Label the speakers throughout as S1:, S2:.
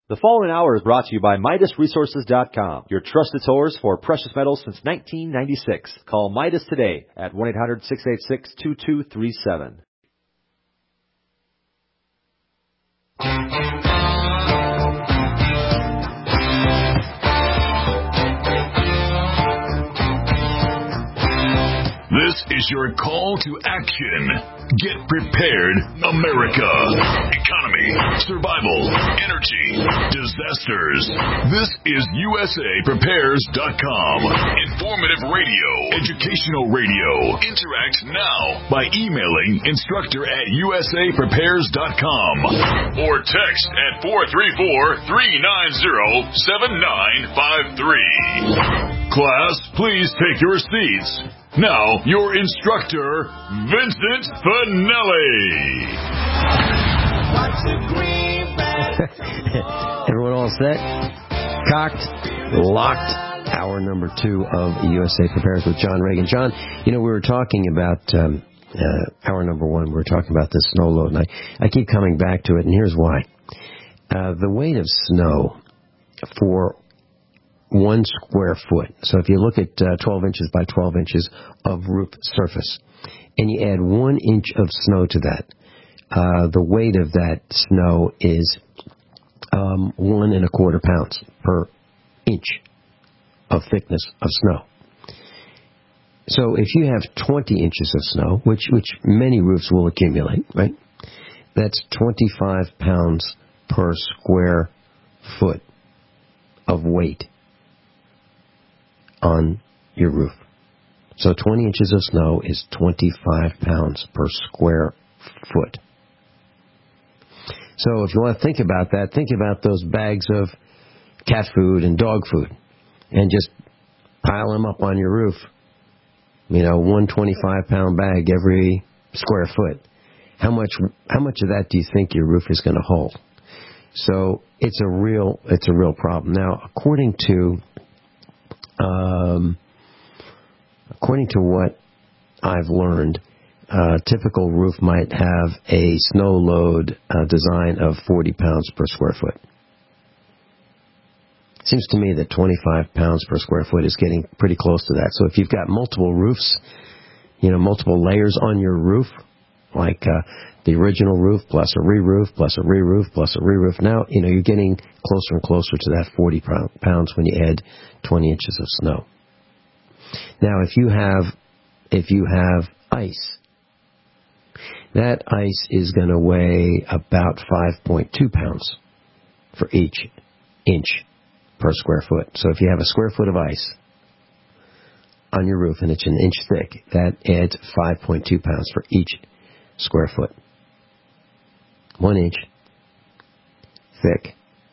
S1: The following hour is brought to you by MidasResources.com, your trusted source for precious metals since 1996. Call Midas today at 1-800-686-2237.
S2: This is your call to action. Get prepared, America. Economy, survival, energy, disasters. This is USAPrepares.com. Informative radio, educational radio. Interact now by emailing instructor@USAPrepares.com or text at 434-390-7953. Class, please take your seats. Now, your instructor, Vincent Finelli.
S3: Everyone all set? Cocked? Locked? Hour number 2 of USA Prepares with John Reagan. John, we were talking about, hour number 1, we were talking about the snow load, and I keep coming back to it, and here's why. The weight of snow for 1 square foot. So if you look at 12 inches by 12 inches of roof surface, and you add 1 inch of snow to that, the weight of that snow is 1.25 pounds per inch of thickness of snow. So if you have 20 inches of snow, which many roofs will accumulate, right? That's 25 pounds per square foot of weight on your roof. So 20 inches of snow is 25 pounds per square foot. So if you want to think about that, think about those bags of cat food and dog food and just pile them up on your roof. 1 25-pound bag every square foot. How much of that do you think your roof is going to hold? So it's a real problem. Now, according to what I've learned, a typical roof might have a snow load design of 40 pounds per square foot. Seems to me that 25 pounds per square foot is getting pretty close to that. So if you've got multiple roofs, multiple layers on your roof, like the original roof plus a re-roof plus a re-roof plus a re-roof, now, you're getting closer and closer to that 40 pounds when you add 20 inches of snow. Now, if you have ice, that ice is going to weigh about 5.2 pounds for each inch per square foot. So if you have a square foot of ice on your roof and it's an inch thick, that adds 5.2 pounds for each square foot. 1 inch thick,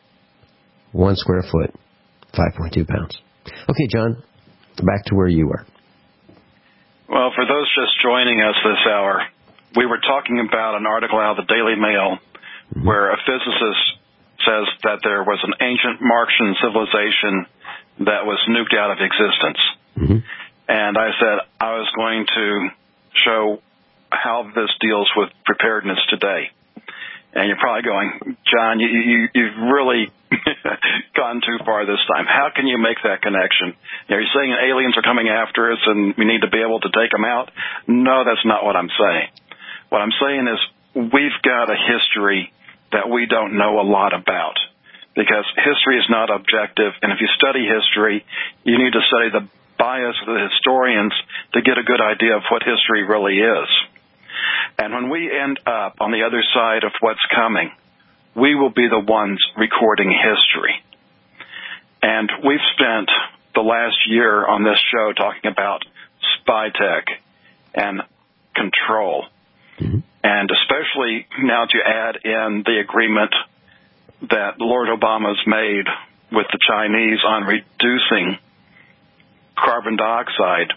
S3: 1 square foot, 5.2 pounds. Okay, John, back to where you were.
S4: Well, for those just joining us this hour, we were talking about an article out of the Daily Mail where a physicist says that there was an ancient Martian civilization that was nuked out of existence. And I said I was going to show how this deals with preparedness today. And you're probably going, John, you've really gone too far this time. How can you make that connection? You're saying aliens are coming after us and we need to be able to take them out? No, that's not what I'm saying. What I'm saying is we've got a history that we don't know a lot about, because history is not objective. And if you study history, you need to study the bias of the historians to get a good idea of what history really is. And when we end up on the other side of what's coming, we will be the ones recording history. And we've spent the last year on this show talking about spy tech and control. And especially now to add in the agreement that Lord Obama's made with the Chinese on reducing carbon dioxide,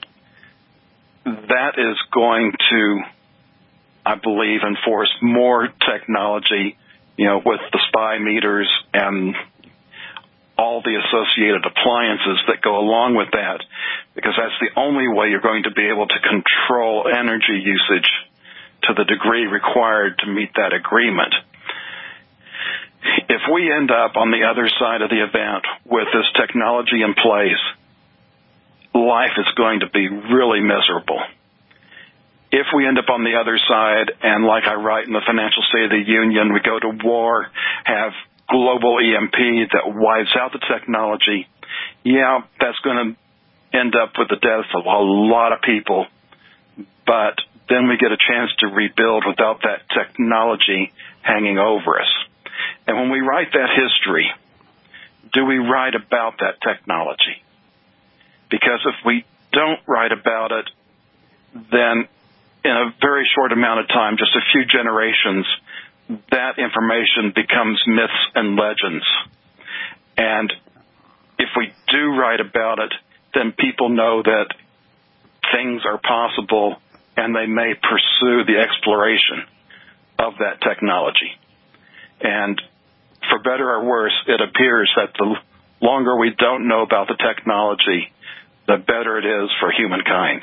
S4: that is going to, I believe, enforce more technology, with the spy meters and all the associated appliances that go along with that, because that's the only way you're going to be able to control energy usage to the degree required to meet that agreement. If we end up on the other side of the event with this technology in place, life is going to be really miserable. If we end up on the other side, and like I write in the Financial State of the Union, we go to war, have global EMP that wipes out the technology, yeah, that's going to end up with the deaths of a lot of people. But then we get a chance to rebuild without that technology hanging over us. And when we write that history, do we write about that technology? Because if we don't write about it, then in a very short amount of time, just a few generations, that information becomes myths and legends. And if we do write about it, then people know that things are possible and they may pursue the exploration of that technology. And for better or worse, it appears that the longer we don't know about the technology, the better it is for humankind.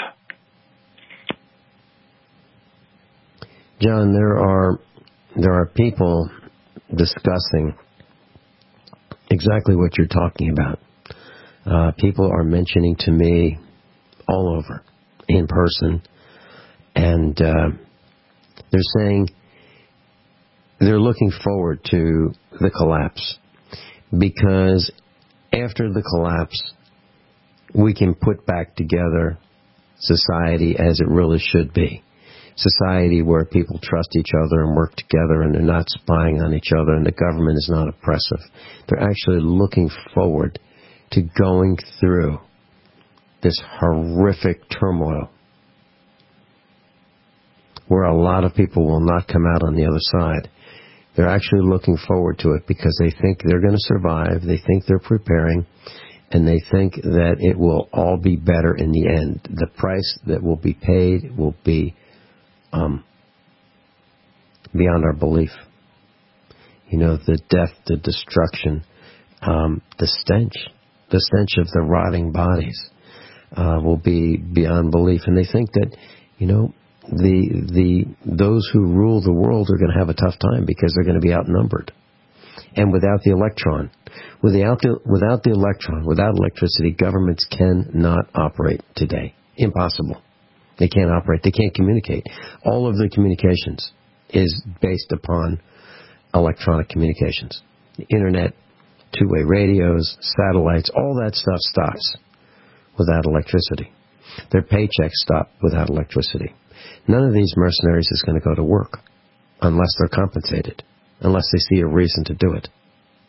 S3: John, there are people discussing exactly what you're talking about. People are mentioning to me all over, in person, and they're saying they're looking forward to the collapse, because after the collapse, we can put back together society as it really should be. Society where people trust each other and work together, and they're not spying on each other, and the government is not oppressive. They're actually looking forward to going through this horrific turmoil where a lot of people will not come out on the other side. They're actually looking forward to it because they think they're going to survive, they think they're preparing, and they think that it will all be better in the end. The price that will be paid will be beyond our belief. You know, the death, the destruction, the stench of the rotting bodies will be beyond belief. And they think that, you know, those who rule the world are going to have a tough time because they're going to be outnumbered. And without the electron, without the electron, without electricity, governments cannot operate today. Impossible. They can't operate. They can't communicate. All of the communications is based upon electronic communications. The internet, two-way radios, satellites, all that stuff stops without electricity. Their paychecks stop without electricity. None of these mercenaries is going to go to work unless they're compensated, unless they see a reason to do it.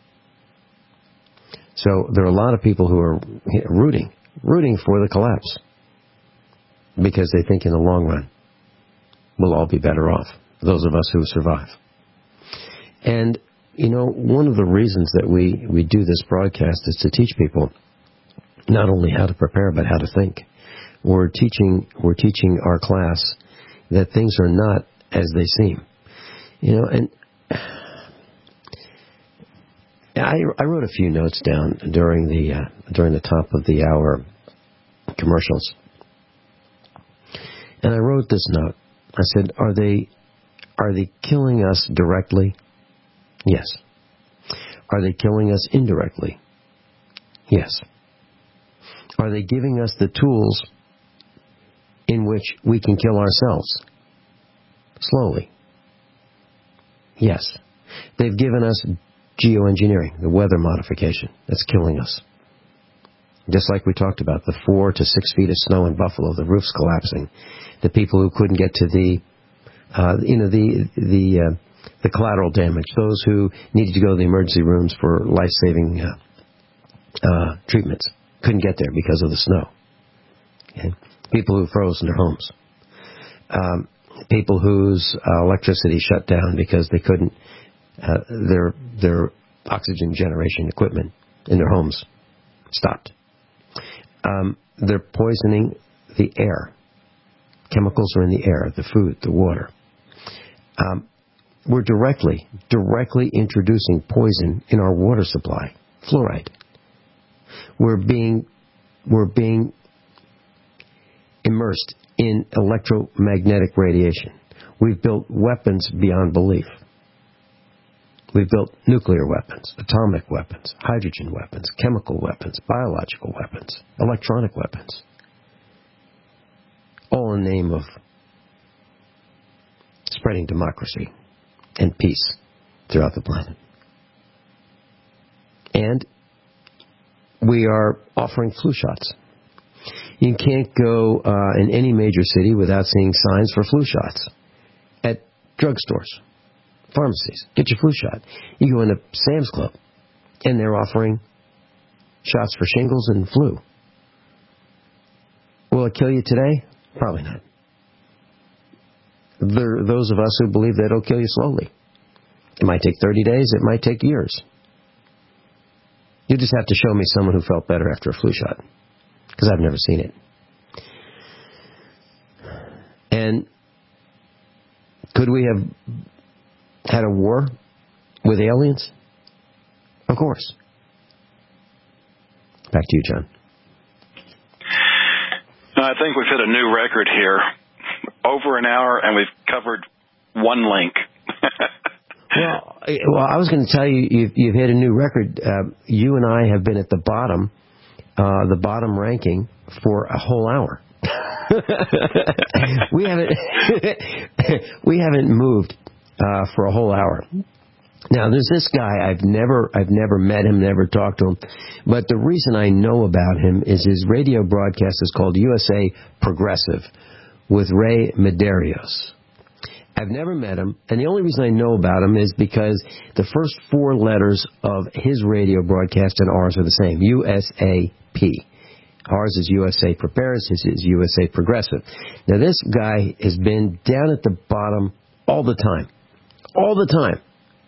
S3: So there are a lot of people who are rooting for the collapse because they think in the long run we'll all be better off, those of us who survive. And, you know, one of the reasons that we do this broadcast is to teach people not only how to prepare but how to think. We're teaching our class that things are not as they seem. You know, and I wrote a few notes down during the top of the hour commercials. And I wrote this note. I said, are they killing us directly? Yes. Are they killing us indirectly? Yes. Are they giving us the tools in which we can kill ourselves? Slowly. Yes. They've given us geoengineering, the weather modification. That's killing us. Just like we talked about, the 4 to 6 feet of snow in Buffalo, the roofs collapsing, the people who couldn't get to the collateral damage, those who needed to go to the emergency rooms for life-saving treatments, couldn't get there because of the snow. Okay? People who froze in their homes. People whose electricity shut down because they couldn't, their oxygen generation equipment in their homes stopped. They're poisoning the air. Chemicals are in the air, the food, the water. We're directly introducing poison in our water supply, fluoride. We're being immersed in electromagnetic radiation. We've built weapons beyond belief. We've built nuclear weapons, atomic weapons, hydrogen weapons, chemical weapons, biological weapons, electronic weapons. All in the name of spreading democracy and peace throughout the planet. And we are offering flu shots. You can't go in any major city without seeing signs for flu shots. At drugstores, pharmacies, get your flu shot. You go into Sam's Club, and they're offering shots for shingles and flu. Will it kill you today? Probably not. There are those of us who believe that it'll kill you slowly. It might take 30 days. It might take years. You just have to show me someone who felt better after a flu shot, because I've never seen it. And could we have had a war with aliens? Of course. Back to you, John.
S4: I think we've hit a new record here. Over an hour, and we've covered one link.
S3: Well, I was going to tell you, you've hit a new record. You and I have been at the bottom ranking for a whole hour. we haven't moved for a whole hour. Now, there's this guy. I've never met him, never talked to him. But the reason I know about him is his radio broadcast is called USA Progressive with Ray Medeiros. I've never met him, and the only reason I know about him is because the first four letters of his radio broadcast and ours are the same, USAP. Ours is USA Prepares, his is USA Progressive. Now, this guy has been down at the bottom all the time. All the time.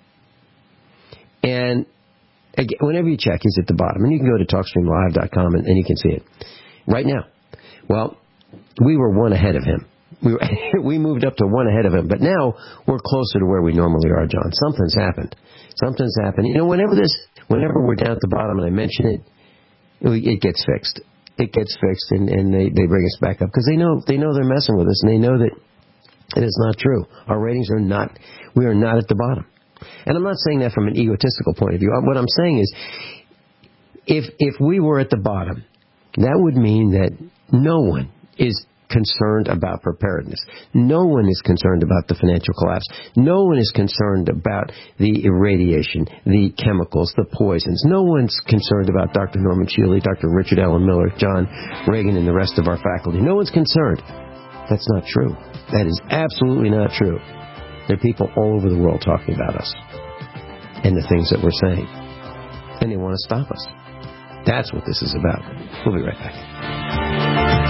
S3: And again, whenever you check, he's at the bottom. And you can go to TalkStreamLive.com and you can see it right now. Well, we were one ahead of him. We moved up to one ahead of him. But now we're closer to where we normally are, John. Something's happened. Something's happened. You know, whenever we're down at the bottom and I mention it, it gets fixed. It gets fixed, and they bring us back up. Because they know they're messing with us, and they know that it is not true. Our ratings are not, we are not at the bottom. And I'm not saying that from an egotistical point of view. What I'm saying is, if we were at the bottom, that would mean that no one is concerned about preparedness. No one is concerned about the financial collapse. No one is concerned about the irradiation, the chemicals, the poisons. No one's concerned about Dr. Norman Shealy, Dr. Richard Allen Miller, John Reagan, and the rest of our faculty. No one's concerned. That's not true. That is absolutely not true. There are people all over the world talking about us and the things that we're saying. And they want to stop us. That's what this is about. We'll be right back.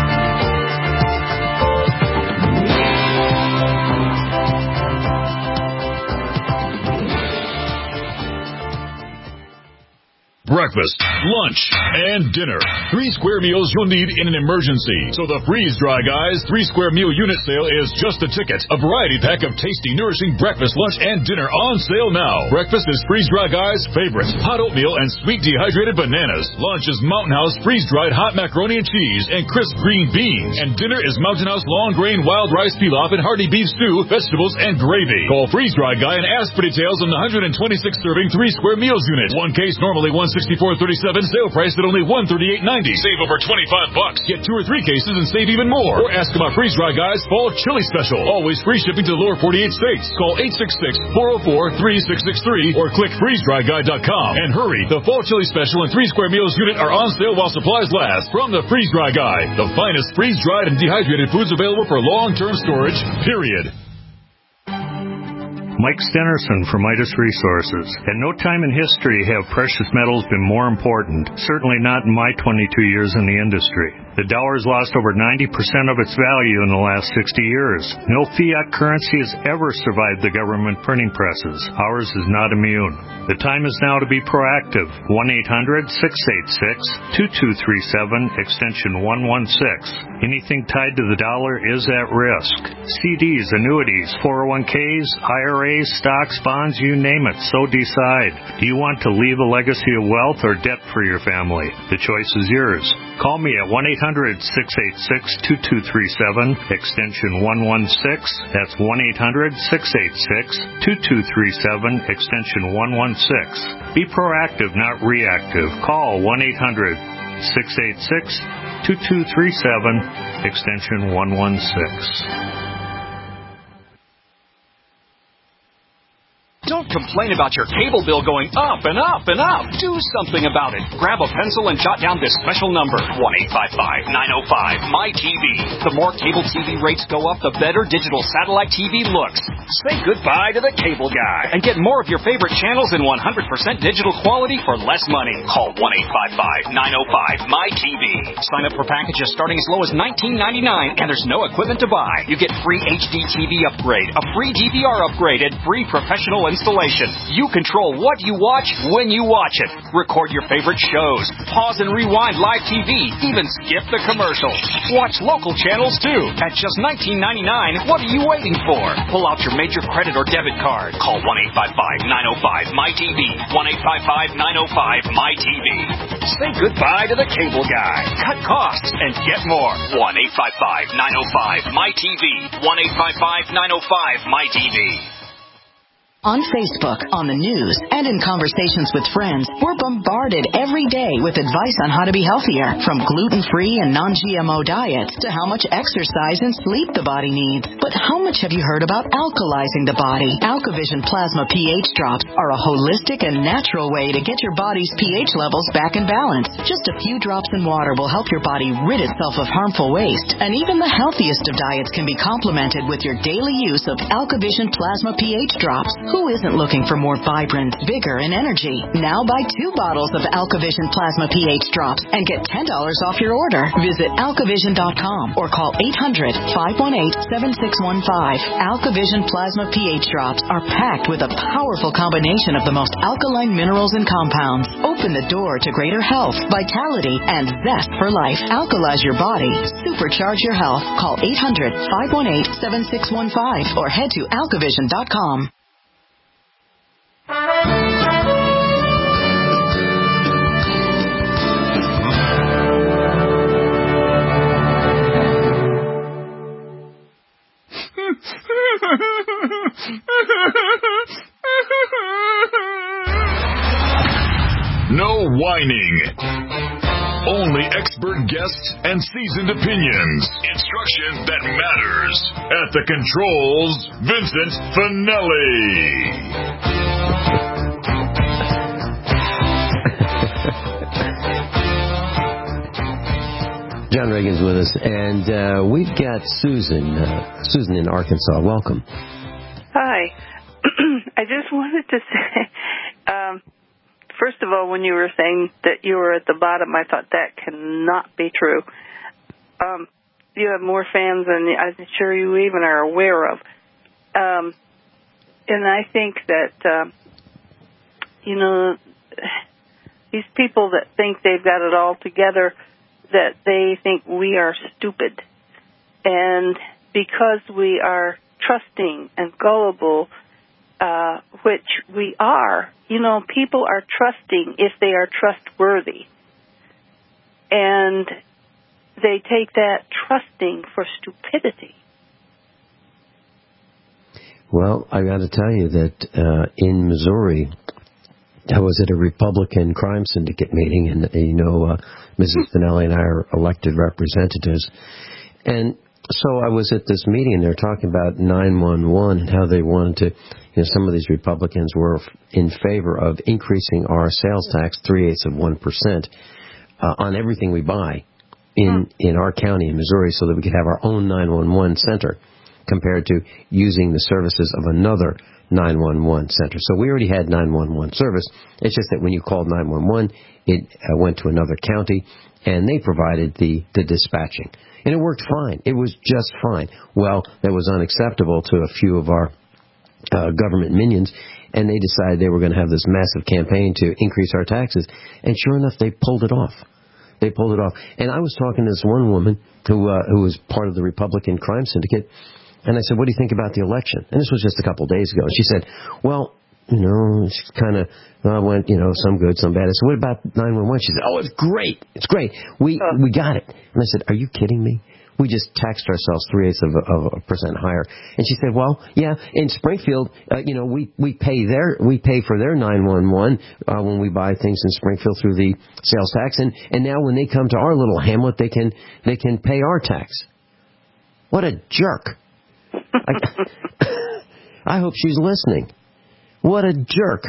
S2: Breakfast, lunch, and dinner. 3 square meals you'll need in an emergency. So the Freeze Dry Guys 3 square meal unit sale is just a ticket. A variety pack of tasty, nourishing breakfast, lunch, and dinner on sale now. Breakfast is Freeze Dry Guys' favorite. Hot oatmeal and sweet dehydrated bananas. Lunch is Mountain House freeze-dried hot macaroni and cheese and crisp green beans. And dinner is Mountain House long grain wild rice pilaf and hearty beef stew, vegetables, and gravy. Call Freeze Dry Guy and ask for details on the 126 serving 3 square meals unit. One case normally $164.37, sale price at only $138.90. Save over $25. Get 2 or 3 cases and save even more. Or ask about Freeze Dry Guys Fall Chili Special. Always free shipping to the lower 48 states. Call 866-404-3663 or click freezedryguy.com. And hurry, the Fall Chili Special and 3 square meals unit are on sale while supplies last. From the Freeze Dry Guy, the finest freeze-dried and dehydrated foods available for long-term storage, period.
S5: Mike Stenerson from Midas Resources. At no time in history have precious metals been more important, certainly not in my 22 years in the industry. The dollar has lost over 90% of its value in the last 60 years. No fiat currency has ever survived the government printing presses. Ours is not immune. The time is now to be proactive. 1-800-686-2237, extension 116. Anything tied to the dollar is at risk. CDs, annuities, 401ks, IRAs, stocks, bonds, you name it, so decide. Do you want to leave a legacy of wealth or debt for your family? The choice is yours. Call me at 1-800-686-2237, extension 116. That's 1-800-686-2237, extension 116. Be proactive, not reactive. Call 1-800-686-2237, extension 116.
S6: Don't complain about your cable bill going up and up and up. Do something about it. Grab a pencil and jot down this special number, 1-855-905-MY-TV. The more cable TV rates go up, the better digital satellite TV looks. Say goodbye to the cable guy and get more of your favorite channels in 100% digital quality for less money. Call 1-855-905-MY-TV. Sign up for packages starting as low as $19.99, and there's no equipment to buy. You get free HD TV upgrade, a free DVR upgrade, and free professional installation. You control what you watch when you watch it. Record your favorite shows. Pause and rewind live TV. Even skip the commercials. Watch local channels too. At just $19.99, what are you waiting for? Pull out your major credit or debit card. Call 1-855-905-MY-TV. 1-855-905-MY-TV. Say goodbye to the cable guy. Cut costs and get more. 1-855-905-MY-TV. 1-855-905-MY-TV.
S7: On Facebook, on the news, and in conversations with friends, we're bombarded every day with advice on how to be healthier, from gluten-free and non-GMO diets to how much exercise and sleep the body needs. But how much have you heard about alkalizing the body? AlkaVision Plasma pH drops are a holistic and natural way to get your body's pH levels back in balance. Just a few drops in water will help your body rid itself of harmful waste. And even the healthiest of diets can be complemented with your daily use of AlkaVision Plasma pH drops. Who isn't looking for more vibrance, vigor, and energy? Now buy 2 bottles of AlkaVision Plasma pH drops and get $10 off your order. Visit AlkaVision.com or call 800-518-7615. AlkaVision Plasma pH drops are packed with a powerful combination of the most alkaline minerals and compounds. Open the door to greater health, vitality, and zest for life. Alkalize your body. Supercharge your health. Call 800-518-7615 or head to AlkaVision.com.
S2: No whining. Only expert guests and seasoned opinions. Instruction that matters. At the controls, Vincent Finelli.
S3: John Reagan's with us, and we've got Susan in Arkansas. Welcome.
S8: Hi. I just wanted to say, first of all, when you were saying that you were at the bottom, I thought that cannot be true. You have more fans than I'm sure you even are aware of. And I think that, these people that think they've got it all together, that they think we are stupid. And because we are trusting and gullible, which we are, people are trusting if they are trustworthy. And they take that trusting for stupidity.
S3: Well, I got to tell you that in Missouri, I was at a Republican crime syndicate meeting, and Mrs. Finelli and I are elected representatives. And so I was at this meeting, and they were talking about 911 and how they wanted to, some of these Republicans were in favor of increasing our sales tax 0.3% on everything we buy in our county in Missouri, so that we could have our own 911 center compared to using the services of another 911 center. So we already had 911 service. It's just that when you called 911, it went to another county, and they provided the dispatching. And it worked fine. It was just fine. Well, that was unacceptable to a few of our government minions, and they decided they were going to have this massive campaign to increase our taxes. And sure enough, they pulled it off. And I was talking to this one woman who was part of the Republican crime syndicate, and I said, what do you think about the election? And this was just a couple of days ago. And she said, well, She kind of went, some good, some bad. I said, what about 911? She said, oh, it's great. It's great. We got it. And I said, are you kidding me? We just taxed ourselves 0.3% higher. And she said, well, yeah, in Springfield, we pay for their 911 when we buy things in Springfield through the sales tax, and now when they come to our little hamlet, they can pay our tax. What a jerk! I hope she's listening. What a jerk!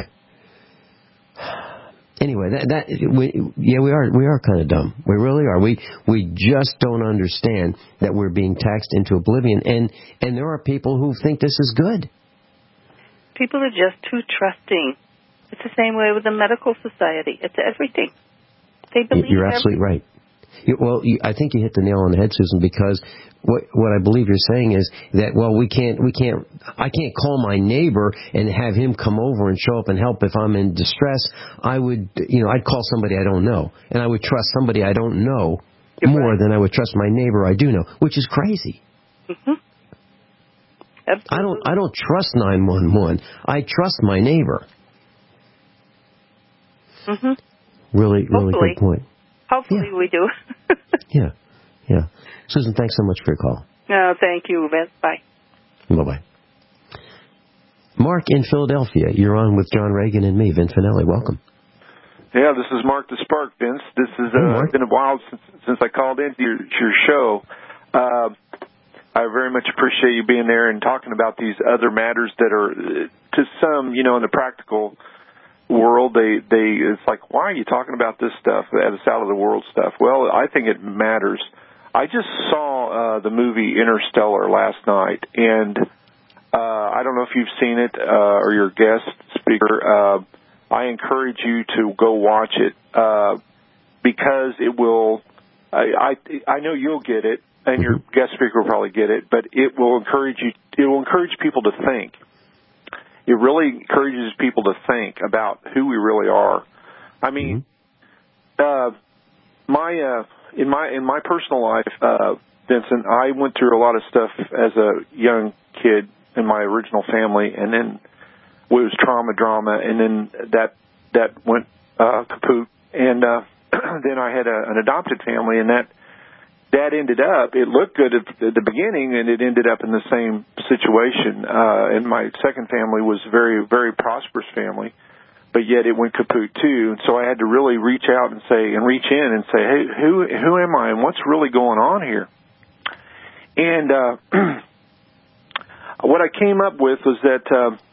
S3: Anyway, we are kind of dumb. We really are. We just don't understand that we're being taxed into oblivion, and there are people who think this is good.
S8: People are just too trusting. It's the same way with the medical society. It's everything. They believe.
S3: You're absolutely right. I think you hit the nail on the head, Susan, because what I believe you're saying is that, I can't call my neighbor and have him come over and show up and help if I'm in distress. I'd call somebody I don't know, and I would trust somebody I don't know more than I would trust my neighbor I do know, which is crazy.
S8: Mm-hmm. Absolutely.
S3: I don't trust 911. I trust my neighbor.
S8: Mm-hmm.
S3: Really good point.
S8: Hopefully we do.
S3: Yeah. Susan, thanks so much for your call.
S8: No, thank you, Vince. Bye.
S3: Bye-bye. Mark in Philadelphia. You're on with John Reagan and me, Vince Finelli. Welcome.
S9: Yeah, this is Mark the Spark, Vince. This has been a while since I called into your show. I very much appreciate you being there and talking about these other matters that are, to some, in the practical world, it's like, why are you talking about this stuff, this out of the world stuff? Well, I think it matters. I just saw the movie Interstellar last night, and I don't know if you've seen it or your guest speaker. I encourage you to go watch it because it will. I know you'll get it, and your guest speaker will probably get it, but it will encourage you. It will encourage people to think. It really encourages people to think about who we really are. I mean, in my personal life, Vincent, I went through a lot of stuff as a young kid in my original family, and then it was drama, and then that went kaput. And then I had an adopted family, and that ended up, it looked good at the beginning, and it ended up in the same situation. And my second family was a very, very prosperous family, but yet it went kaput too. And so I had to really reach out and reach in and say, hey, who am I, and what's really going on here? And what I came up with was that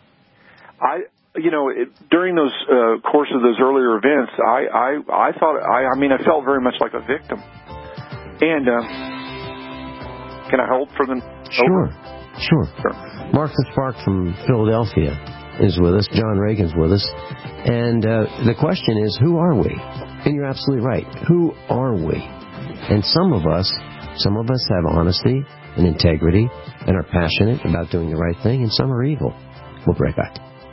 S9: during those course of those earlier events, I thought I felt very much like a victim. And can I hold for the...
S3: Sure. Mark the Spark from Philadelphia is with us. John Reagan's with us. And the question is, who are we? And you're absolutely right. Who are we? And some of us have honesty and integrity and are passionate about doing the right thing, and some are evil. We'll be right back.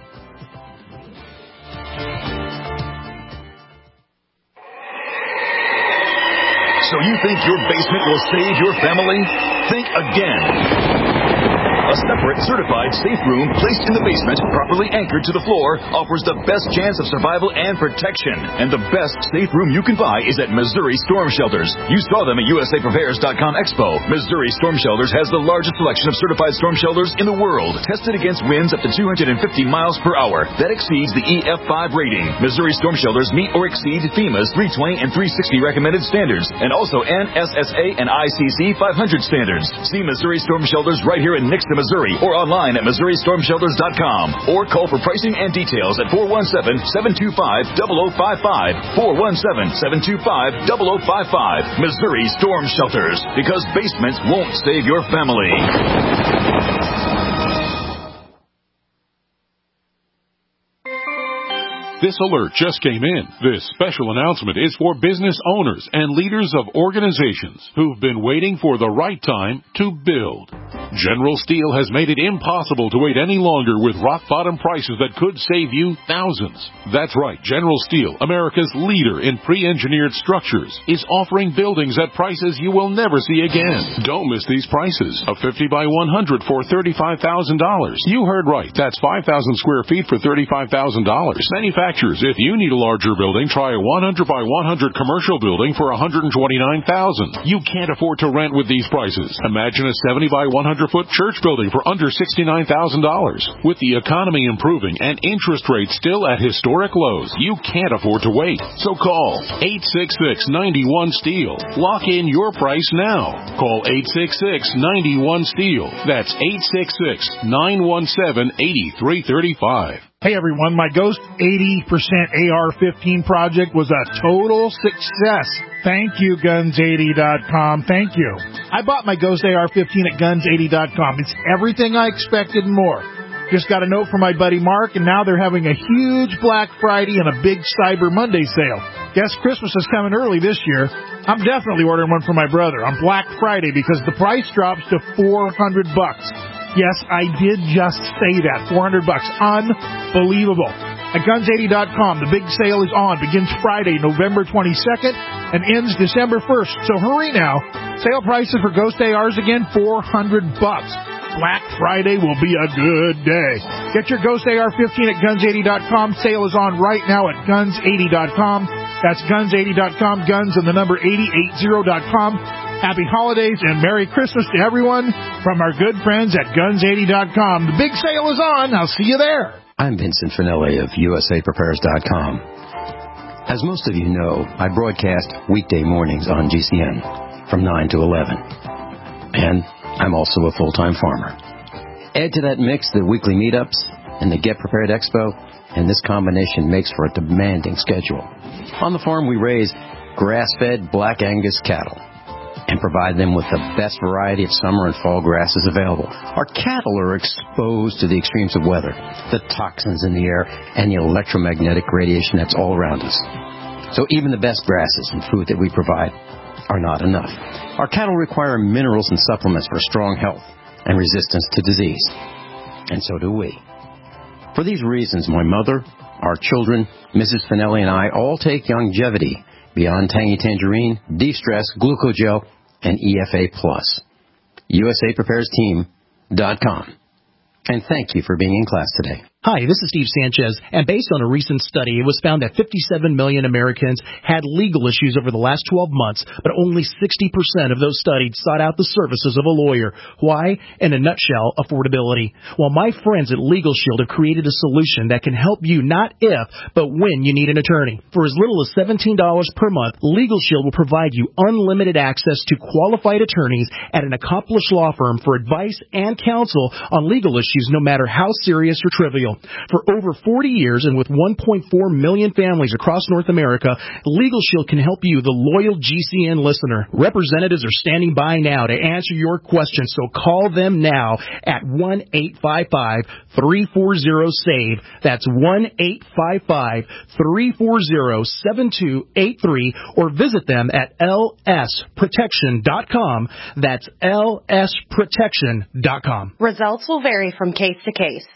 S2: So you think your basement will save your family? Think again. A separate, certified safe room placed in the basement, properly anchored to the floor, offers the best chance of survival and protection. And the best safe room you can buy is at Missouri Storm Shelters. You saw them at USAPrepares.com Expo. Missouri Storm Shelters has the largest selection of certified storm shelters in the world, tested against winds up to 250 miles per hour. That exceeds the EF5 rating. Missouri Storm Shelters meet or exceed FEMA's 320 and 360 recommended standards, and also NSSA and ICC 500 standards. See Missouri Storm Shelters right here in Nixon, Missouri, or online at MissouriStormShelters.com, or call for pricing and details at 417-725-0055, 417-725-0055. Missouri Storm Shelters, because basements won't save your family.
S10: This alert just came in. This special announcement is for business owners and leaders of organizations who've been waiting for the right time to build. General Steel has made it impossible to wait any longer with rock-bottom prices that could save you thousands. That's right. General Steel, America's leader in pre-engineered structures, is offering buildings at prices you will never see again. Don't miss these prices. A 50 by 100 for $35,000. You heard right. That's 5,000 square feet for $35,000. Manufacturers, if you need a larger building, try a 100 by 100 commercial building for $129,000. You can't afford to rent with these prices. Imagine a 70 by 100-foot church building for under $69,000. With the economy improving and interest rates still at historic lows, you can't afford to wait. So call 866-91-STEEL. Lock in your price now. Call 866-91-STEEL. That's 866-917-8335.
S11: Hey everyone, my Ghost 80% AR-15 project was a total success. Thank you, Guns80.com. Thank you. I bought my Ghost AR-15 at Guns80.com. It's everything I expected and more. Just got a note from my buddy Mark, and now they're having a huge Black Friday and a big Cyber Monday sale. Guess Christmas is coming early this year. I'm definitely ordering one for my brother on Black Friday because the price drops to $400. Yes, I did just say that. $400. Unbelievable. At Guns80.com, the big sale is on. Begins Friday, November 22nd, and ends December 1st. So hurry now. Sale prices for Ghost ARs again, $400. Black Friday will be a good day. Get your Ghost AR-15 at Guns80.com. Sale is on right now at Guns80.com. That's Guns80.com. Guns and the number 8080.com. Happy holidays and Merry Christmas to everyone from our good friends at Guns80.com. The big sale is on. I'll see you there.
S3: I'm Vincent Finelli of USAPrepares.com. As most of you know, I broadcast weekday mornings on GCN from 9 to 11. And I'm also a full-time farmer. Add to that mix the weekly meetups and the Get Prepared Expo, and this combination makes for a demanding schedule. On the farm, we raise grass-fed Black Angus cattle and provide them with the best variety of summer and fall grasses available. Our cattle are exposed to the extremes of weather, the toxins in the air, and the electromagnetic radiation that's all around us. So even the best grasses and food that we provide are not enough. Our cattle require minerals and supplements for strong health and resistance to disease. And so do we. For these reasons, my mother, our children, Mrs. Finelli, and I all take Longevity, Beyond Tangy Tangerine, De-Stress, Glucogel, and EFA+. USAPreparesTeam.com. And thank you for being in class today.
S12: Hi, this is Steve Sanchez, and based on a recent study, it was found that 57 million Americans had legal issues over the last 12 months, but only 60% of those studied sought out the services of a lawyer. Why? In a nutshell, affordability. Well, my friends at Legal Shield have created a solution that can help you not if, but when you need an attorney. For as little as $17 per month, Legal Shield will provide you unlimited access to qualified attorneys at an accomplished law firm for advice and counsel on legal issues, no matter how serious or trivial. For over 40 years and with 1.4 million families across North America, Legal Shield can help you, the loyal GCN listener. Representatives are standing by now to answer your questions, so call them now at 1-855-340-SAVE. That's 1-855-340-7283, or visit them at lsprotection.com. That's lsprotection.com.
S13: Results will vary from case to case.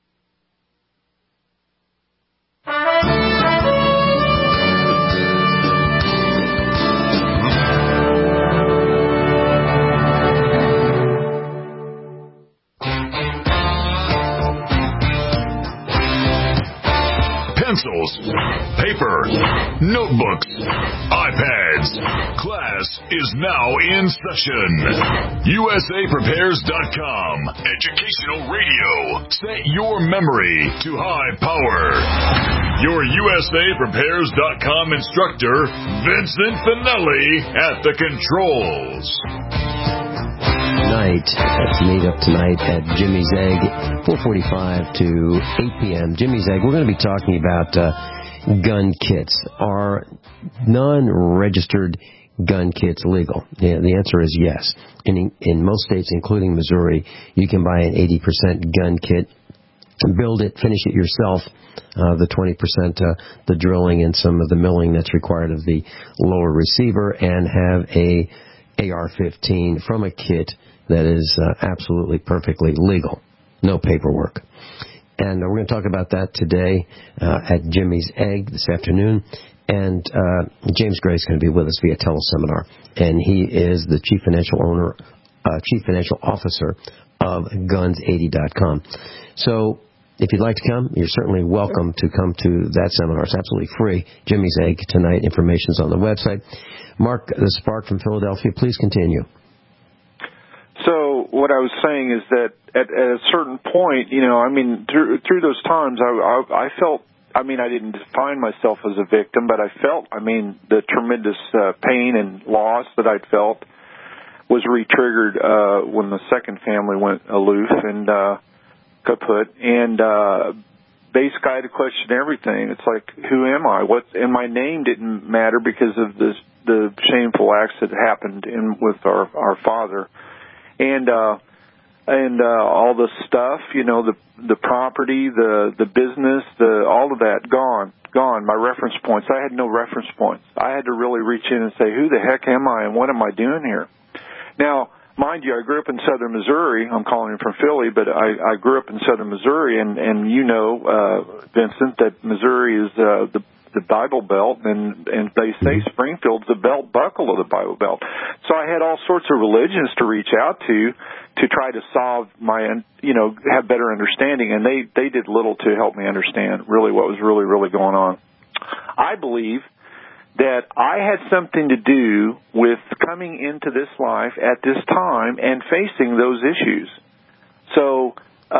S2: Pencils, paper, notebooks, iPads. Class is now in session. USAPrepares.com. Educational radio. Set your memory to high power. Your USAPrepares.com instructor, Vincent Finelli, at the controls.
S3: Let's meet up tonight at Jimmy's Egg, 4:45 to 8 p.m. Jimmy's Egg. We're going to be talking about gun kits. Are non-registered gun kits legal? Yeah, the answer is yes. In most states, including Missouri, you can buy an 80% gun kit build it, finish it yourself, the 20%, the drilling and some of the milling that's required of the lower receiver, and have a AR-15 from a kit that is absolutely perfectly legal. No paperwork. And we're going to talk about that today at Jimmy's Egg this afternoon. And James Gray is going to be with us via teleseminar. And he is the Chief Financial Officer of Guns80.com. So if you'd like to come, you're certainly welcome to come to that seminar. It's absolutely free. Jimmy's Egg tonight. Information's on the website. Mark the Spark from Philadelphia, please continue.
S9: So what I was saying is that at a certain point, through those times, I felt, I didn't define myself as a victim, but I felt, the tremendous pain and loss that I'd felt was re-triggered when the second family went aloof and kaput. And basically I had to question everything. It's like, who am I? And my name didn't matter because of the shameful acts that happened with our father. And all the stuff, the property, the business, all of that gone. My reference points. I had no reference points. I had to really reach in and say, who the heck am I and what am I doing here? Now, mind you, I grew up in southern Missouri. I'm calling from Philly, but I grew up in southern Missouri, and Vincent, that Missouri is the Bible Belt, and they say Springfield's the belt buckle of the Bible Belt. So I had all sorts of religions to reach out to try to solve have better understanding, and they did little to help me understand really what was really, really going on. I believe that I had something to do with coming into this life at this time and facing those issues. So,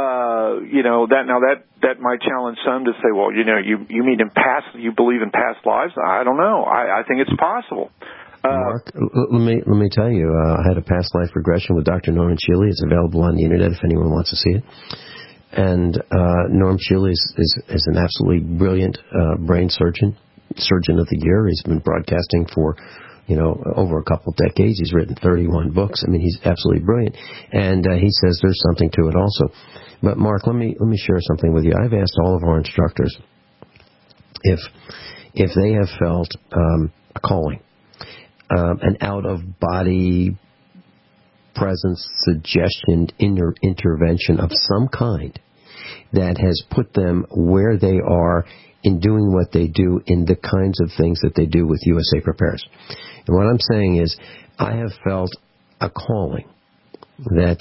S9: that might challenge some to say, well, you believe in past lives? I don't know. I think it's possible.
S3: Mark, let me tell you, I had a past life regression with Dr. Norman Shealy. It's available on the internet if anyone wants to see it. And Norm Shealy is an absolutely brilliant brain surgeon of the year. He's been broadcasting for over a couple decades. He's written 31 books. He's absolutely brilliant. And he says there's something to it also. But Mark, let me share something with you. I've asked all of our instructors if they have felt a calling, an out-of-body presence, suggestion, intervention of some kind that has put them where they are in doing what they do in the kinds of things that they do with USA Prepares. And what I'm saying is, I have felt a calling that,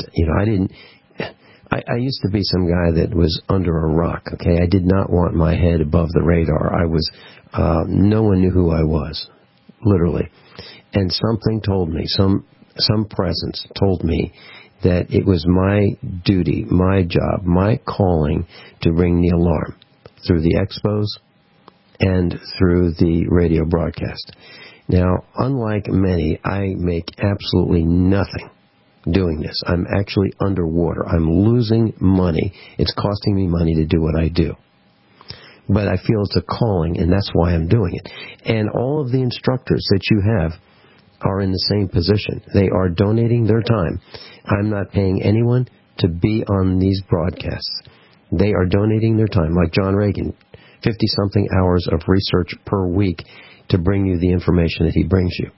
S3: I used to be some guy that was under a rock, okay? I did not want my head above the radar. I was, no one knew who I was, literally. And something told me, some presence told me that it was my duty, my job, my calling to ring the alarm through the expos and through the radio broadcast. Now, unlike many, I make absolutely nothing doing this. I'm actually underwater. I'm losing money. It's costing me money to do what I do. But I feel it's a calling, and that's why I'm doing it. And all of the instructors that you have are in the same position. They are donating their time. I'm not paying anyone to be on these broadcasts. They are donating their time, like John Reagan, 50-something hours of research per week to bring you the information that he brings you.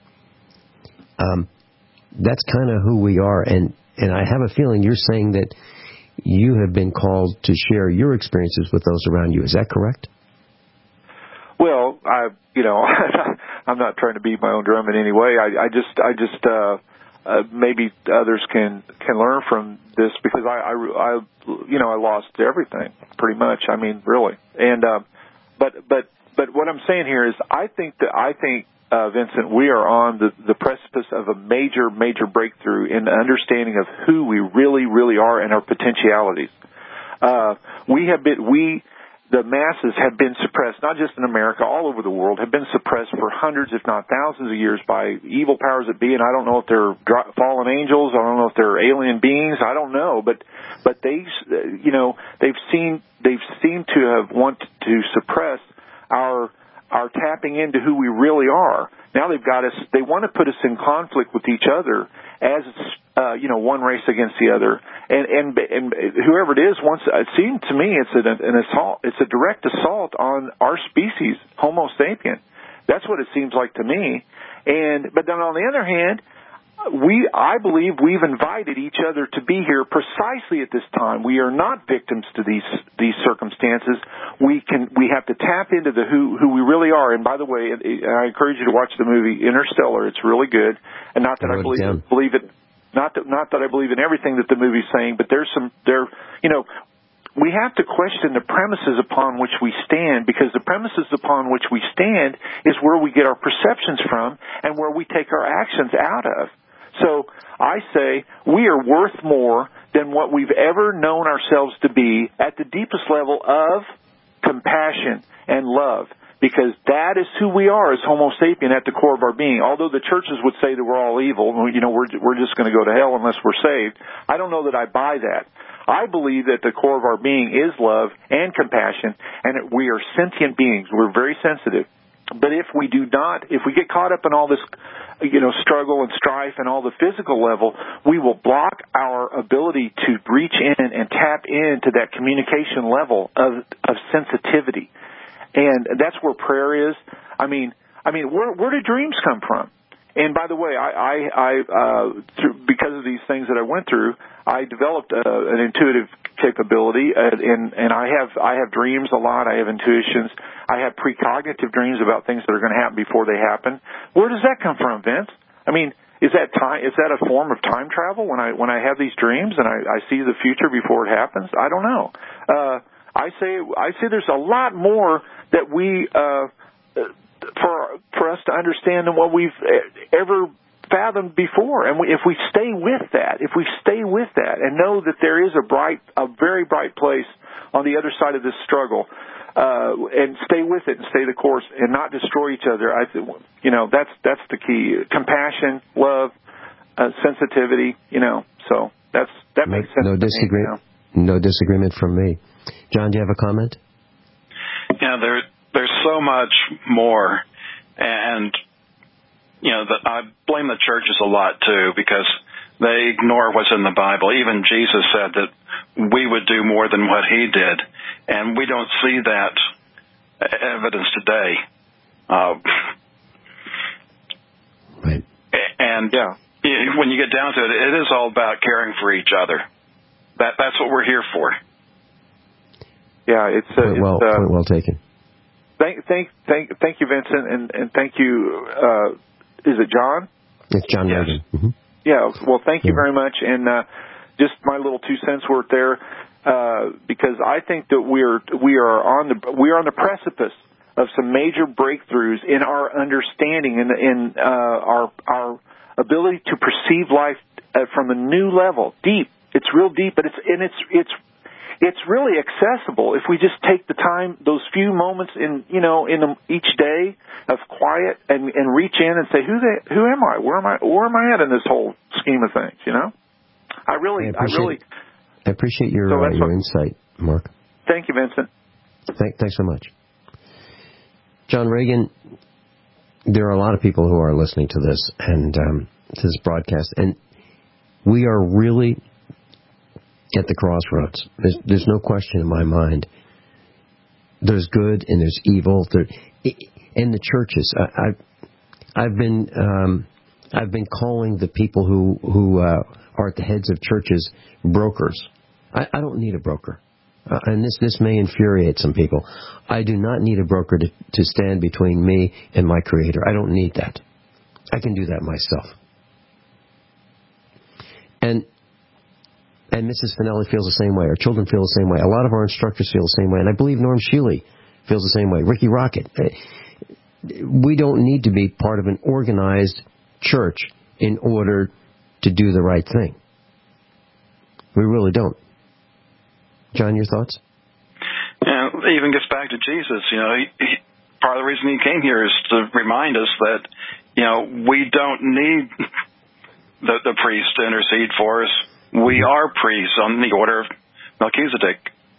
S3: That's kind of who we are, and I have a feeling you're saying that you have been called to share your experiences with those around you. Is that correct?
S9: Well, I'm not trying to beat my own drum in any way. I just maybe others can learn from this, because I lost everything pretty much. Really. And but what I'm saying here is I think Vincent, we are on the precipice of a major breakthrough in the understanding of who we really, really are and our potentialities. The masses have been suppressed, not just in America, all over the world, have been suppressed for hundreds, if not thousands of years by evil powers that be. And I don't know if they're fallen angels. I don't know if they're alien beings. I don't know. But they've seemed to have wanted to suppress our tapping into who we really are. Now they've got us, they want to put us in conflict with each other as one race against the other. And whoever it is, it seems to me it's an assault. It's a direct assault on our species, Homo sapien. That's what it seems like to me. But then on the other hand, I believe we've invited each other to be here precisely at this time. We are not victims to these circumstances. We have to tap into who we really are. And by the way, I encourage you to watch the movie Interstellar. It's really good. And not that I believe it. Not that I believe in everything that the movie's saying, but we have to question the premises upon which we stand, because the premises upon which we stand is where we get our perceptions from and where we take our actions out of. So I say we are worth more than what we've ever known ourselves to be at the deepest level of compassion and love, because that is who we are as Homo sapien at the core of our being. Although the churches would say that we're all evil, we're just going to go to hell unless we're saved. I don't know that I buy that. I believe that the core of our being is love and compassion, and we are sentient beings. We're very sensitive. But if we get caught up in all this, struggle and strife and all the physical level, we will block our ability to reach in and tap into that communication level of sensitivity. And that's where prayer is. I mean, where do dreams come from? And by the way, because of these things that I went through, I developed an intuitive capability, and I have dreams a lot. I have intuitions. I have precognitive dreams about things that are going to happen before they happen. Where does that come from, Vince? I mean, is that a form of time travel when I have these dreams and I see the future before it happens? I don't know. I say there's a lot more that we for us to understand than what we've ever fathomed before. And if we stay with that and know that there is a very bright place on the other side of this struggle, and stay with it and stay the course and not destroy each other, I think, that's the key. Compassion, love, sensitivity, so that makes sense.
S3: No disagreement. No disagreement from me. John, do you have a comment?
S4: Yeah, there's so much more, and I blame the churches a lot too, because they ignore what's in the Bible. Even Jesus said that we would do more than what he did, and we don't see that evidence today.
S3: Right.
S4: And when you get down to it, it is all about caring for each other. That's what we're here for.
S9: Yeah, it's
S3: point well taken.
S9: Thank you, Vincent, and thank you. Is it John?
S3: It's John Reagan. Mm-hmm.
S9: Yeah. Well, thank you very much, and just my little 2 cents worth there, because I think that we are on the precipice of some major breakthroughs in our understanding and in our ability to perceive life from a new level, deep. It's real deep, but it's really accessible if we just take the time, those few moments in each day of quiet and reach in and say, who am I? Where am I at in this whole scheme of things? I
S3: appreciate your insight, Mark.
S9: Thank you, Vincent.
S3: Thanks so much. John Reagan, there are a lot of people who are listening to this and to this broadcast, and we are really at the crossroads. There's no question in my mind. There's good and there's evil. In the churches, I've been calling the people who are at the heads of churches brokers. I don't need a broker, and this may infuriate some people. I do not need a broker to stand between me and my Creator. I don't need that. I can do that myself. And Mrs. Finelli feels the same way. Our children feel the same way. A lot of our instructors feel the same way. And I believe Norm Shealy feels the same way. Ricky Rocket. We don't need to be part of an organized church in order to do the right thing. We really don't. John, your thoughts?
S4: Yeah, it even gets back to Jesus. Part of the reason he came here is to remind us that, we don't need the priest to intercede for us. We are priests on the order of Melchizedek.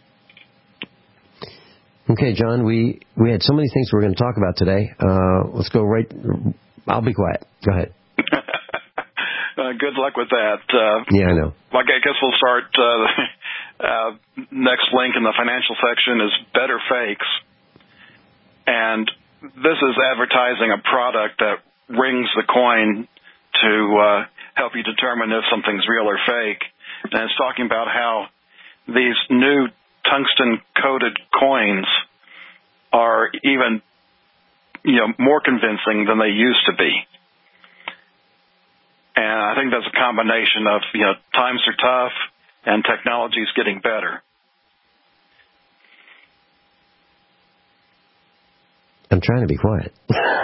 S3: Okay, John, we had so many things we were going to talk about today. Let's go right. I'll be quiet. Go ahead.
S4: Good luck with that.
S3: Yeah, I know.
S4: I guess we'll start. Next link in the financial section is Better Fakes. And this is advertising a product that rings the coin to help you determine if something's real or fake. And it's talking about how these new tungsten-coated coins are even, more convincing than they used to be. And I think that's a combination of, times are tough and technology's getting better.
S3: I'm trying to be quiet.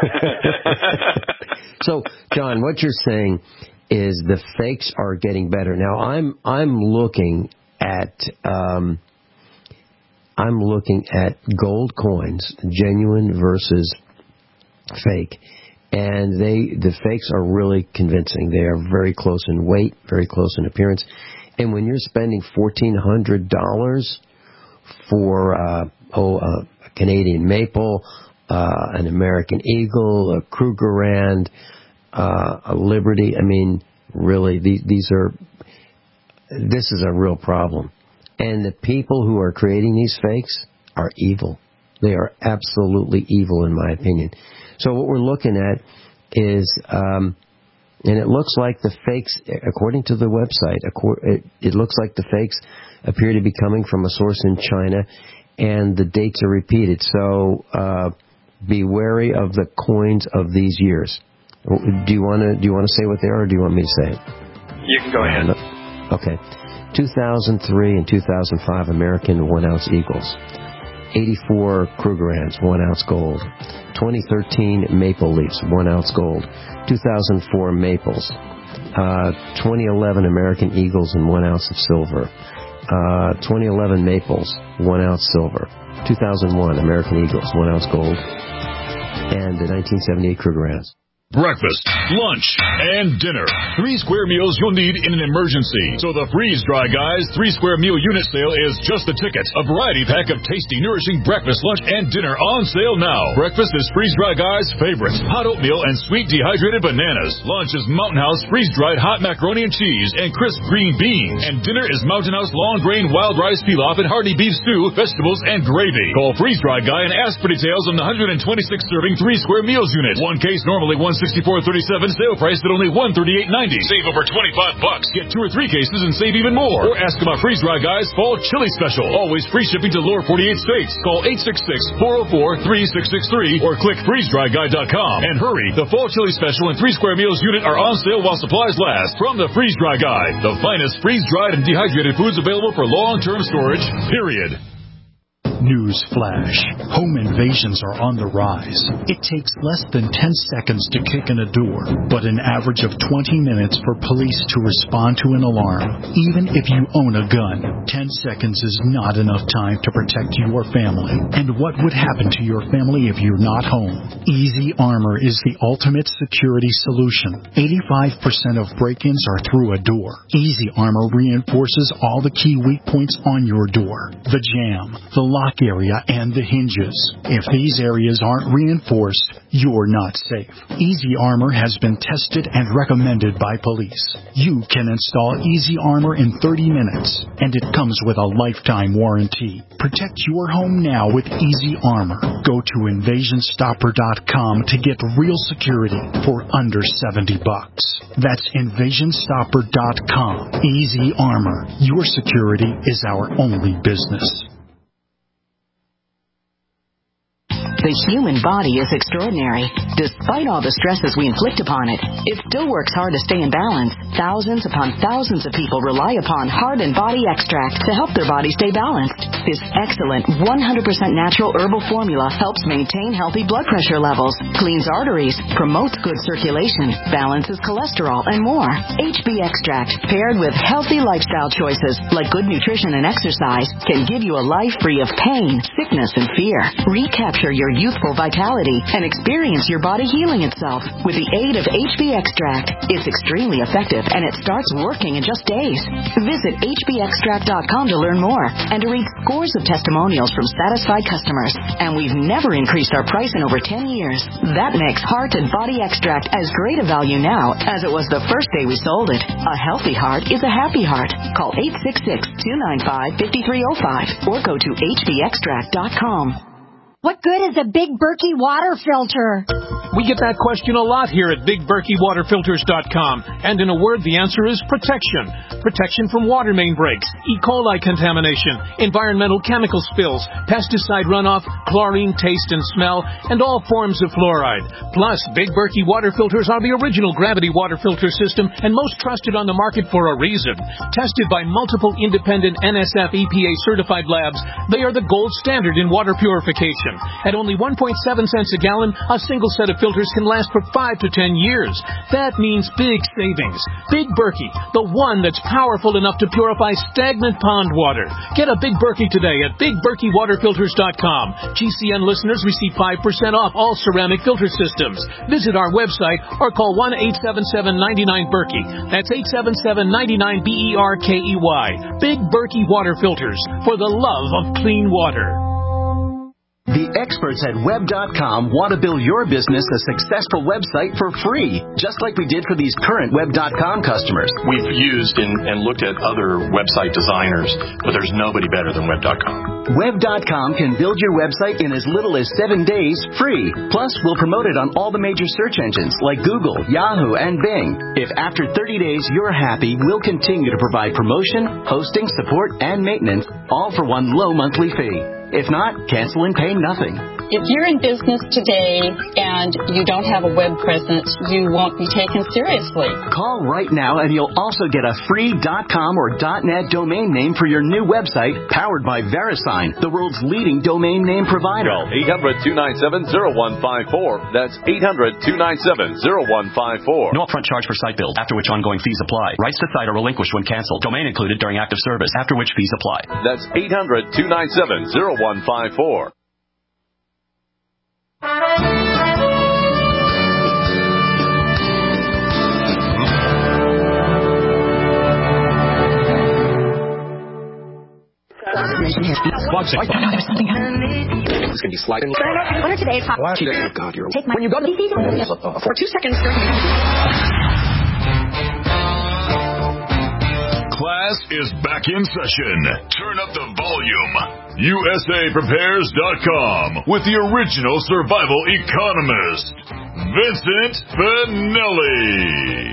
S3: So, John, what you're saying is the fakes are getting better. Now, I'm looking at gold coins, genuine versus fake, and the fakes are really convincing. They are very close in weight, very close in appearance, and when you're spending $1,400 for a Canadian maple, an American Eagle, a Krugerrand, a Liberty, I mean, really, this is a real problem. And the people who are creating these fakes are evil. They are absolutely evil, in my opinion. So what we're looking at is, and it looks like the fakes, according to the website, it looks like the fakes appear to be coming from a source in China, and the dates are repeated. So be wary of the coins of these years. Do you want to say what they are, or do you want me to say it?
S4: You can go ahead.
S3: Okay. 2003 and 2005 American 1-ounce Eagles. 84 Krugerrands, 1-ounce gold. 2013 Maple Leafs, 1-ounce gold. 2004 Maples. 2011 American Eagles and 1 ounce of silver. 2011 Maples, 1 ounce silver. 2001 American Eagles, 1 ounce gold. And the 1978 Krugerrands.
S2: Breakfast, lunch, and dinner. 3 square meals you'll need in an emergency. So the Freeze Dry Guys 3 square meal unit sale is just the ticket. A variety pack of tasty, nourishing breakfast, lunch, and dinner on sale now. Breakfast is Freeze Dry Guys' favorite. Hot oatmeal and sweet dehydrated bananas. Lunch is Mountain House freeze-dried hot macaroni and cheese and crisp green beans. And dinner is Mountain House long grain wild rice pilaf and hearty beef stew, vegetables, and gravy. Call Freeze Dry Guy and ask for details on the 126 serving 3 square meals unit. One case normally $164.37, sale price at only $138.90. Save over $25. Get 2 or 3 cases and save even more. Or ask about Freeze Dry Guys Fall Chili Special. Always free shipping to lower 48 states. Call 866-404-3663 or click freezedryguy.com. And hurry, the Fall Chili Special and 3 square meals unit are on sale while supplies last. From the Freeze Dry Guy, the finest freeze-dried and dehydrated foods available for long-term storage, period.
S14: News flash. Home invasions are on the rise. It takes less than 10 seconds to kick in a door, but an average of 20 minutes for police to respond to an alarm. Even if you own a gun, 10 seconds is not enough time to protect your family. And what would happen to your family if you're not home? Easy Armor is the ultimate security solution. 85% of break-ins are through a door. Easy Armor reinforces all the key weak points on your door. The jamb, the lock area, and the hinges. If these areas aren't reinforced, you're not safe. Easy Armor has been tested and recommended by police. You can install Easy Armor in 30 minutes, and it comes with a lifetime warranty. Protect your home now with Easy Armor. Go to InvasionStopper.com to get real security for under $70. That's InvasionStopper.com. Easy Armor. Your security is our only business.
S7: The human body is extraordinary. Despite all the stresses we inflict upon it, it still works hard to stay in balance. Thousands upon thousands of people rely upon Heart and Body Extract to help their body stay balanced. This excellent 100% natural herbal formula helps maintain healthy blood pressure levels, cleans arteries, promotes good circulation, balances cholesterol, and more. HB Extract, paired with healthy lifestyle choices like good nutrition and exercise, can give you a life free of pain, sickness, and fear. Recapture your youthful vitality and experience your body healing itself with the aid of HB Extract. It's extremely effective, and it starts working in just days. Visit hbextract.com to learn more and to read scores of testimonials from satisfied customers. And we've never increased our price in over 10 years. That makes Heart and Body Extract as great a value now as it was the first day we sold it. A healthy heart is a happy heart. Call 866-295-5305 or go to hbextract.com.
S15: What good is a Big Berkey water filter?
S16: We get that question a lot here at BigBerkeyWaterFilters.com. And in a word, the answer is protection. Protection from water main breaks, E. coli contamination, environmental chemical spills, pesticide runoff, chlorine, taste and smell, and all forms of fluoride. Plus, Big Berkey water filters are the original gravity water filter system and most trusted on the market for a reason. Tested by multiple independent NSF EPA certified labs, they are the gold standard in water purification. At only 1.7 cents a gallon, a single set of filters can last for 5 to 10 years. That means big savings. Big Berkey, the one that's powerful enough to purify stagnant pond water. Get a Big Berkey today at BigBerkeyWaterFilters.com. GCN listeners receive 5% off all ceramic filter systems. Visit our website or call 1-877-99-BERKEY. That's 877-99-BERKEY. Big Berkey Water Filters, for the love of clean water.
S17: The experts at Web.com want to build your business a successful website for free, just like we did for these current Web.com customers.
S18: We've used and looked at other website designers, but there's nobody better than Web.com.
S17: Web.com can build your website in as little as 7 days free. Plus, we'll promote it on all the major search engines like Google, Yahoo, and Bing. If after 30 days you're happy, we'll continue to provide promotion, hosting, support, and maintenance, all for one low monthly fee. If not, cancel and pay nothing.
S19: If you're in business today and you don't have a web presence, you won't be taken seriously.
S17: Call right now and you'll also get a free .com or .net domain name for your new website, powered by VeriSign, the world's leading domain name provider.
S20: Call 800-297-0154. That's 800-297-0154.
S6: No upfront charge for site build, after which ongoing fees apply. Rights to site are relinquished when canceled. Domain included during active service, after which fees apply.
S20: That's 800-297-0154.
S21: There's something happening. It's going to be sliding. What are today's hot? Oh, God, you're... Take my... When you go to the... For 2 seconds...
S2: Class is back in session. Turn up the volume. USAPrepares.com with the original survival economist, Vincent Finelli.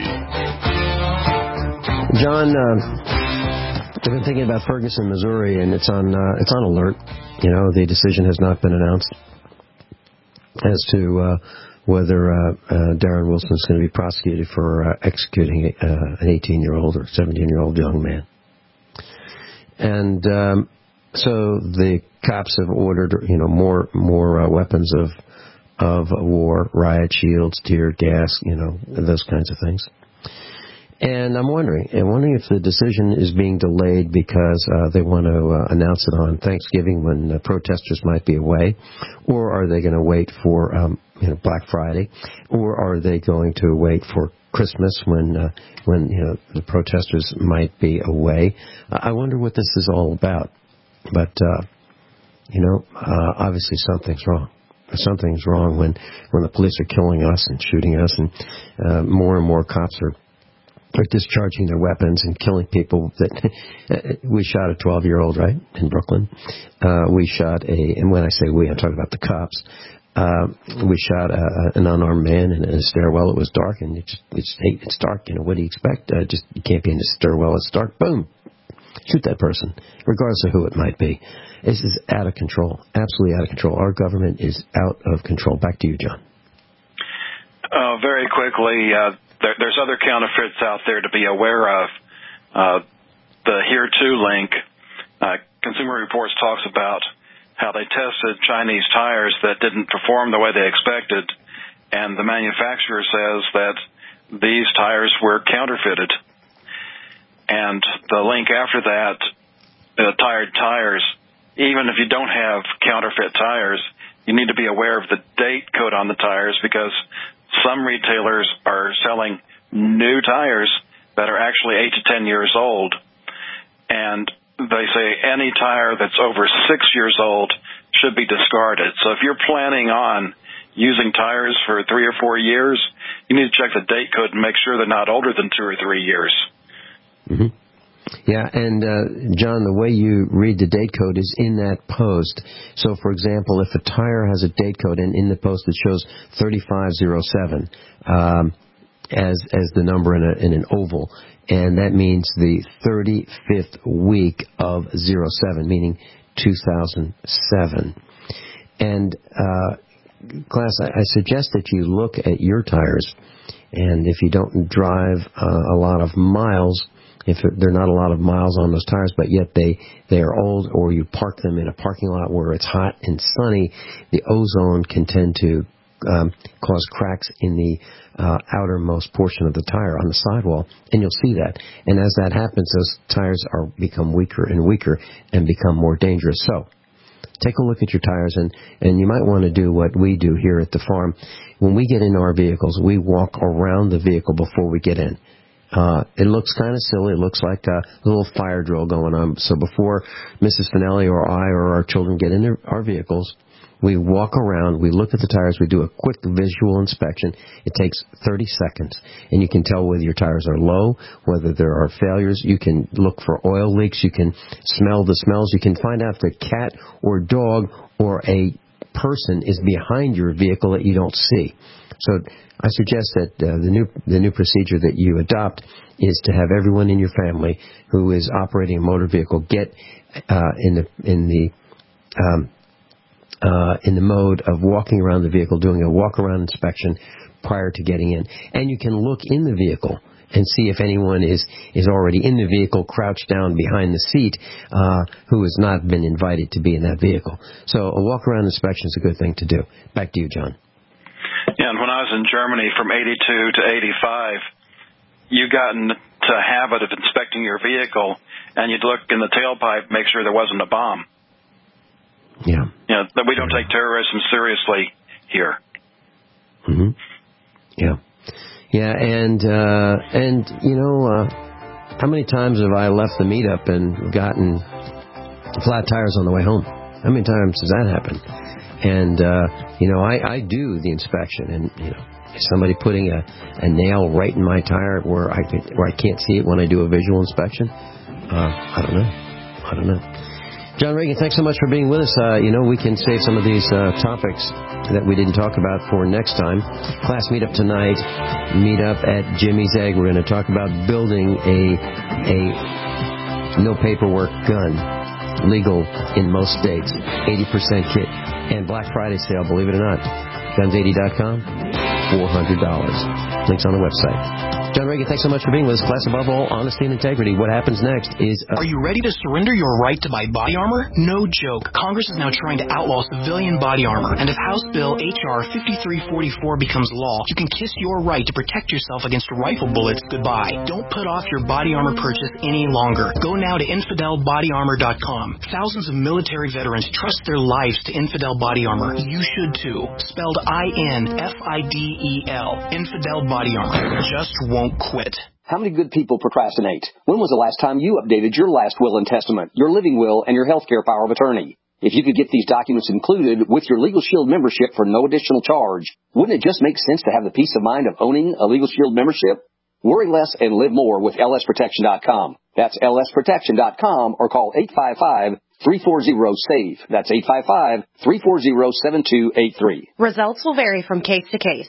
S3: John, I've been thinking about Ferguson, Missouri, and it's on alert. You know, the decision has not been announced as to whether Darren Wilson is going to be prosecuted for executing an 18-year-old or 17-year-old young man. And so the cops have ordered, you know, more weapons of war, riot shields, tear gas, you know, those kinds of things. And I'm wondering if the decision is being delayed because they want to announce it on Thanksgiving when protesters might be away, or are they going to wait for Black Friday, or are they going to wait for Christmas when the protesters might be away? I wonder what this is all about. But obviously something's wrong. Something's wrong when the police are killing us and shooting us, and more and more cops are discharging their weapons and killing people. That we shot a 12-year-old, right, in Brooklyn. We shot and when I say we, I'm talking about the cops. We shot an unarmed man in a stairwell. It was dark, and it's dark. You know, what do you expect? You can't be in the stairwell. It's dark. Boom. Shoot that person, regardless of who it might be. This is out of control. Absolutely out of control. Our government is out of control. Back to you, John.
S4: Very quickly, there's other counterfeits out there to be aware of. The Here To link, Consumer Reports talks about how they tested Chinese tires that didn't perform the way they expected, and the manufacturer says that these tires were counterfeited. And the link after that, tired tires, even if you don't have counterfeit tires, you need to be aware of the date code on the tires, because some retailers are selling new tires that are actually 8 to 10 years old. And they say any tire that's over 6 years old should be discarded. So if you're planning on using tires for 3 or 4 years, you need to check the date code and make sure they're not older than 2 or 3 years.
S3: Mm-hmm. Yeah, and John, the way you read the date code is in that post. So, for example, if a tire has a date code, and in the post it shows 3507 as the number in an oval, and that means the 35th week of 07, meaning 2007. And class, I suggest that you look at your tires, and if you don't drive a lot of miles, if there are not a lot of miles on those tires, but yet they are old, or you park them in a parking lot where it's hot and sunny, the ozone can tend to cause cracks in the outermost portion of the tire on the sidewall, and you'll see that. And as that happens, those tires become weaker and weaker and become more dangerous. So take a look at your tires, and you might want to do what we do here at the farm. When we get into our vehicles, we walk around the vehicle before we get in. It looks kind of silly. It looks like a little fire drill going on. So before Mrs. Finelli or I or our children get in our vehicles, we walk around, we look at the tires, we do a quick visual inspection. It takes 30 seconds, and you can tell whether your tires are low, whether there are failures. You can look for oil leaks. You can smell the smells. You can find out if a cat or dog or a person is behind your vehicle that you don't see. So I suggest that the new procedure that you adopt is to have everyone in your family who is operating a motor vehicle get in the mode of walking around the vehicle, doing a walk-around inspection prior to getting in. And you can look in the vehicle and see if anyone is already in the vehicle, crouched down behind the seat, who has not been invited to be in that vehicle. So a walk-around inspection is a good thing to do. Back to you, John.
S4: Yeah, and when I was in Germany from 82 to 85, you got into a habit of inspecting your vehicle, and you'd look in the tailpipe, make sure there wasn't a bomb.
S3: Yeah.
S4: You know, that we don't take terrorism seriously here.
S3: Mm-hmm. Yeah. Yeah, and you know, how many times have I left the meetup and gotten flat tires on the way home? How many times does that happen? And, you know, I do the inspection, and, you know, is somebody putting a nail right in my tire where I can't see it when I do a visual inspection? I don't know. John Reagan, thanks so much for being with us. You know, we can save some of these topics that we didn't talk about for next time. Class meetup tonight. Meet up at Jimmy's Egg. We're going to talk about building a no paperwork gun. Legal in most states. 80% kit. And Black Friday sale, believe it or not. Guns80.com. $400. Links on the website. John Reagan, thanks so much for being with us. Class, above all, honesty and integrity. What happens next is...
S20: Are you ready to surrender your right to buy body armor? No joke. Congress is now trying to outlaw civilian body armor. And if House Bill H.R. 5344 becomes law, you can kiss your right to protect yourself against rifle bullets goodbye. Don't put off your body armor purchase any longer. Go now to InfidelBodyArmor.com. Thousands of military veterans trust their lives to Infidel Body Armor. You should too. Spelled INFIDEL. Infidel Body Armor. Just won't quit.
S22: How many good people procrastinate? When was the last time you updated your last will and testament, your living will, and your healthcare power of attorney? If you could get these documents included with your Legal Shield membership for no additional charge, wouldn't it just make sense to have the peace of mind of owning a Legal Shield membership? Worry less and live more with lsprotection.com. That's lsprotection.com, or call 855-340-SAVE. That's 855-340-7283.
S13: Results will vary from case to case.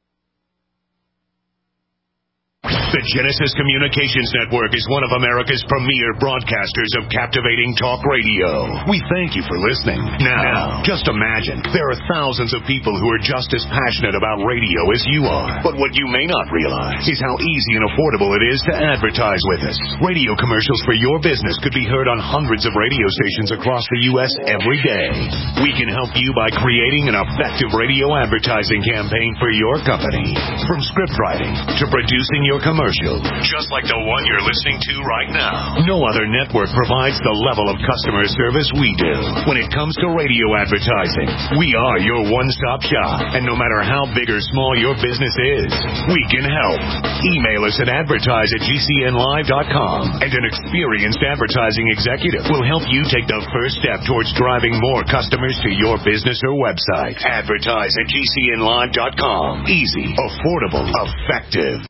S23: The Genesis Communications Network is one of America's premier broadcasters of captivating talk radio. We thank you for listening. Now, just imagine, there are thousands of people who are just as passionate about radio as you are. But what you may not realize is how easy and affordable it is to advertise with us. Radio commercials for your business could be heard on hundreds of radio stations across the U.S. every day. We can help you by creating an effective radio advertising campaign for your company. From script writing to producing your commercials, commercial, just like the one you're listening to right now. No other network provides the level of customer service we do. When it comes to radio advertising, we are your one-stop shop. And no matter how big or small your business is, we can help. Email us at advertise@gcnlive.com, and an experienced advertising executive will help you take the first step towards driving more customers to your business or website. Advertise@gcnlive.com. Easy, affordable, effective.